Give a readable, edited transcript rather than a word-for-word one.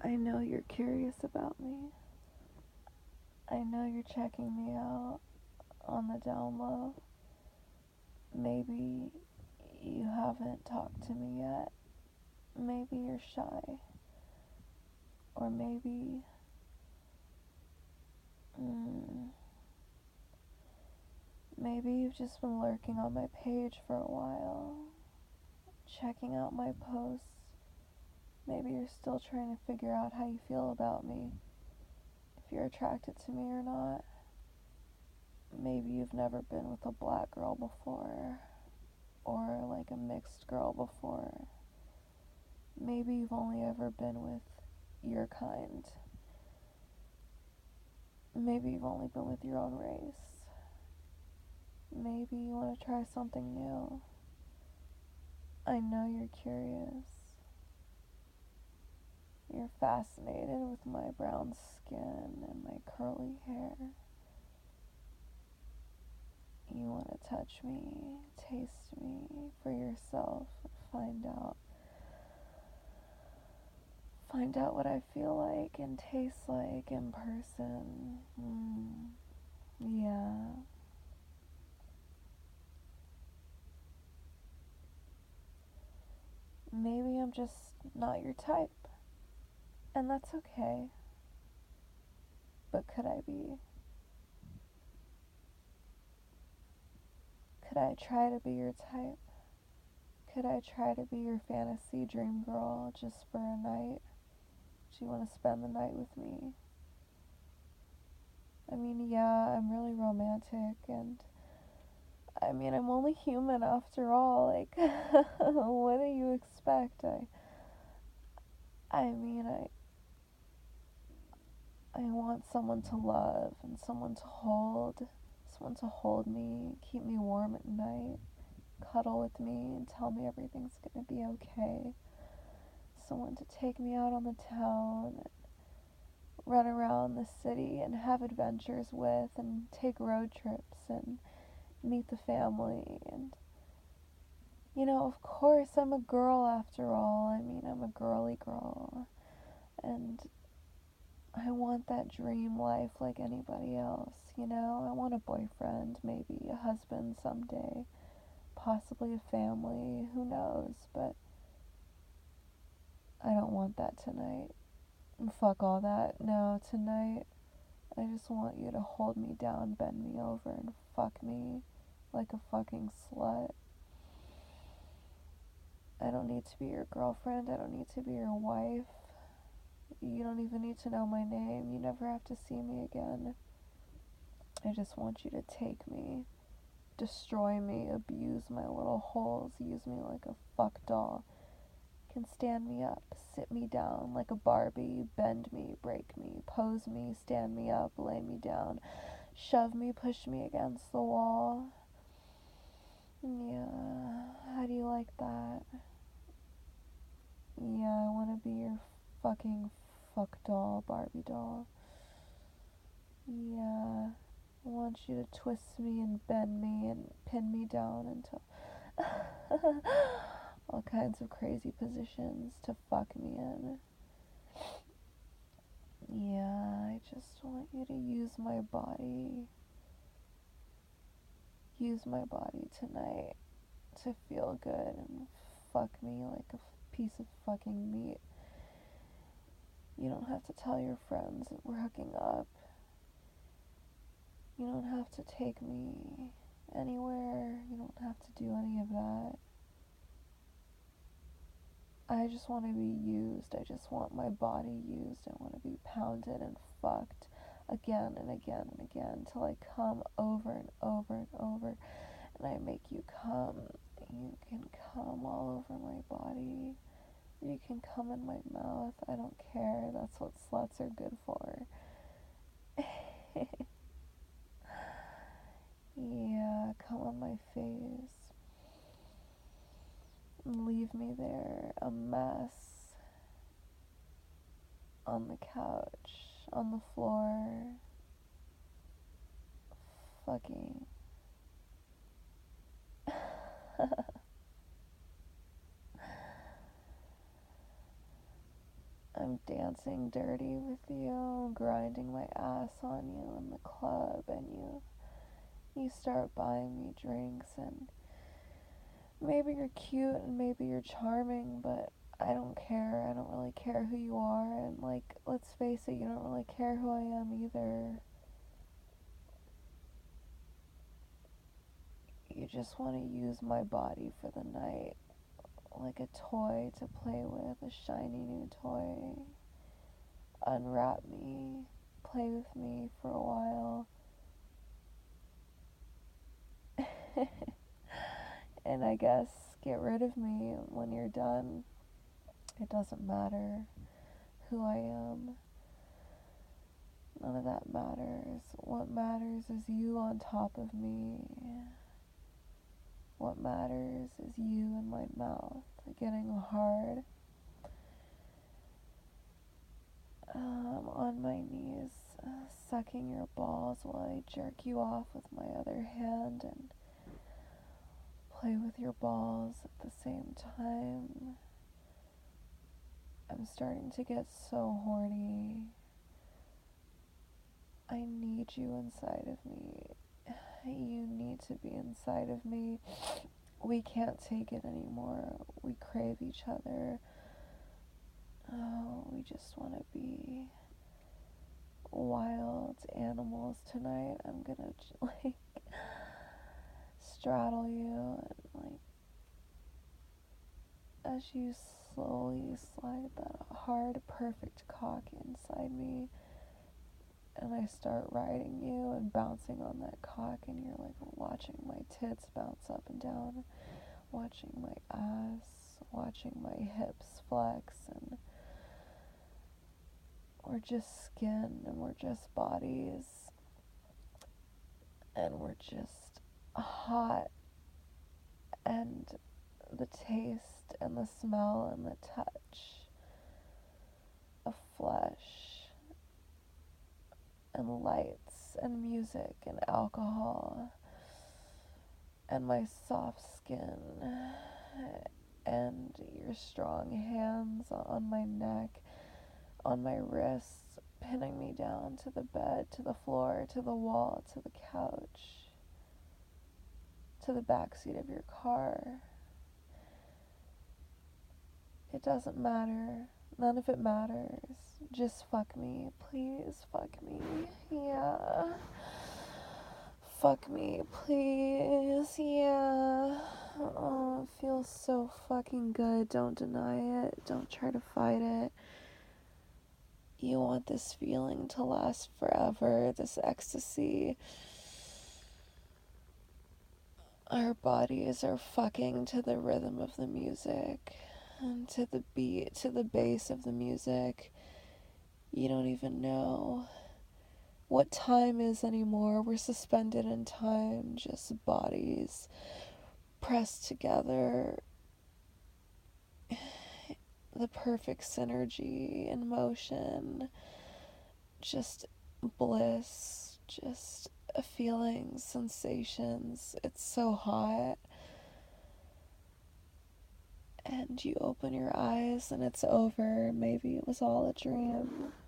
I know you're curious about me. I know you're checking me out on the down low. Maybe you haven't talked to me yet. Maybe you're shy. Or mm, maybe you've just been lurking on my page for a while, checking out my posts. Maybe you're still trying to figure out how you feel about me, if you're attracted to me or not. Maybe you've never been with a black girl before, or like a mixed girl before. Maybe you've only ever been with your kind. Maybe you've only been with your own race. Maybe you want to try something new. I know you're curious. You're fascinated with my brown skin and my curly hair. You want to touch me, taste me for yourself, and find out what I feel like and taste like in person. Yeah. Maybe I'm just not your type, and that's okay. But could I be? Could I try to be your type? Could I try to be your fantasy dream girl just for a night? Do you want to spend the night with me? I mean, yeah, I'm really romantic, and I mean, I'm only human after all. Like, what do you expect? I mean, I want someone to love and someone to hold me, keep me warm at night, cuddle with me, and tell me everything's gonna be okay. Someone to take me out on the town and run around the city and have adventures with and take road trips and meet the family. And of course, I'm a girl after all. I mean, I'm a girly girl, and I want that dream life like anybody else. I want a boyfriend, maybe a husband someday, possibly a family, who knows, but I don't want that tonight. Fuck all that. No, tonight I just want you to hold me down, bend me over, and fuck me like a fucking slut. I don't need to be your girlfriend. I don't need to be your wife. You don't even need to know my name. You never have to see me again. I just want you to take me, destroy me, abuse my little holes, use me like a fuck doll. Can stand me up, sit me down like a Barbie, bend me, break me, pose me, stand me up, lay me down, shove me, push me against the wall. Yeah, how do you like that? Yeah, I want to be your fucking fuck doll, Barbie doll. Yeah, I want you to twist me and bend me and pin me down into all kinds of crazy positions to fuck me in. Yeah, I just want you to use my body tonight to feel good and fuck me like a piece of fucking meat. You don't have to tell your friends that we're hooking up. You don't have to take me anywhere. You don't have to do any of that. I just want to be used. I just want my body used. I want to be pounded and fucked again and again and again till I come over and over and over, and I make you come. You can come all over my body. You can come in my mouth. I don't care. That's what sluts are good for. Yeah, come on my face. Leave me there, a mess, on the couch, on the floor, fucking. I I'm dancing dirty with you, grinding my ass on you in the club, and you start buying me drinks, and maybe you're cute and maybe you're charming, but I don't care. I don't really care who you are, and like, let's face it, you don't really care who I am either. You just want to use my body for the night, like a toy to play with, a shiny new toy. Unwrap me, play with me for a while. And I guess get rid of me when you're done. It doesn't matter who I am. None of that matters. What matters is you on top of me. What matters is you in my mouth, getting hard. On my knees, sucking your balls while I jerk you off with my other hand and play with your balls at the same time. I'm starting to get so horny. I need you inside of me. You need to be inside of me. We can't take it anymore. We crave each other. Oh, we just want to be wild animals tonight. I'm gonna like straddle you and like as you slowly slide that hard, perfect cock inside me, and I start riding you and bouncing on that cock, and you're like watching my tits bounce up and down, watching my ass, watching my hips flex, and we're just skin and we're just bodies and we're just hot, and the taste and the smell and the touch of flesh and lights and music and alcohol and my soft skin and your strong hands on my neck, on my wrists, pinning me down to the bed, to the floor, to the wall, to the couch, to the backseat of your car. It doesn't matter. None of it matters. Just fuck me. Please fuck me. Yeah. Fuck me, please. Yeah. Oh, it feels so fucking good. Don't deny it. Don't try to fight it. You want this feeling to last forever, this ecstasy. Our bodies are fucking to the rhythm of the music, and to the beat, to the bass of the music. You don't even know what time is anymore. We're suspended in time, just bodies pressed together. The perfect synergy in motion, just bliss, just feelings, sensations. It's so hot. And you open your eyes and it's over. Maybe it was all a dream.